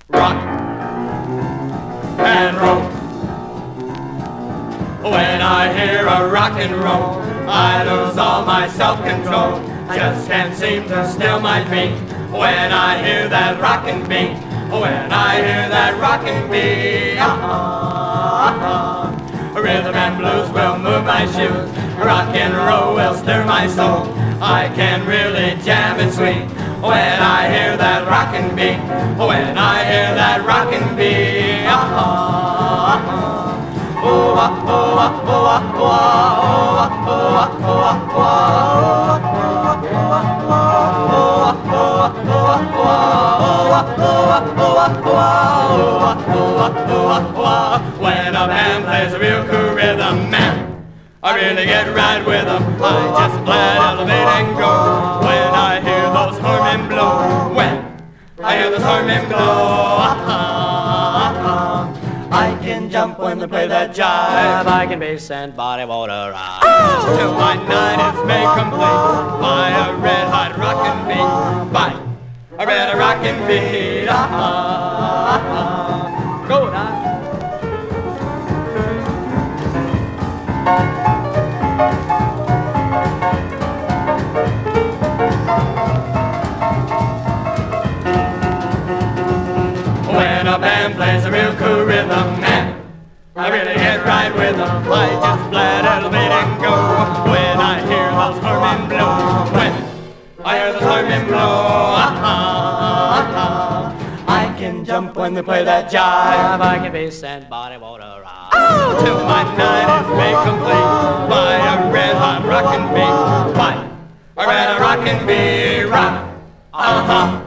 rock and roll. When I hear a rock and roll, I lose all my self-control. Just can't seem to still my feet when I hear that rockin' beat. When I hear that rockin' beat, rhythm and blues will move my shoes. Rock and roll will stir my soul. I can really jam it sweet when I hear that rockin' beat. When I hear that rockin' beat, when a band plays a real cool rhythm, man, I really get right with them. I just flat elevate and go when I hear those horn blow. When I hear those horn blow, I can jump when they play that jive. I can bass and body water ride till my night is made complete by a red hot rockin' beat. By a red rockin' beat. Go now. When a band plays a real cool rhythm, man, I really get right with them. I just flat elevate and go when I hear those horn blow. When I hear those horn blow, I can jump when they play that jive. I can bass and body water ride till my night is made complete by a red hot rockin' beat. By a red hot rockin' beat, rock.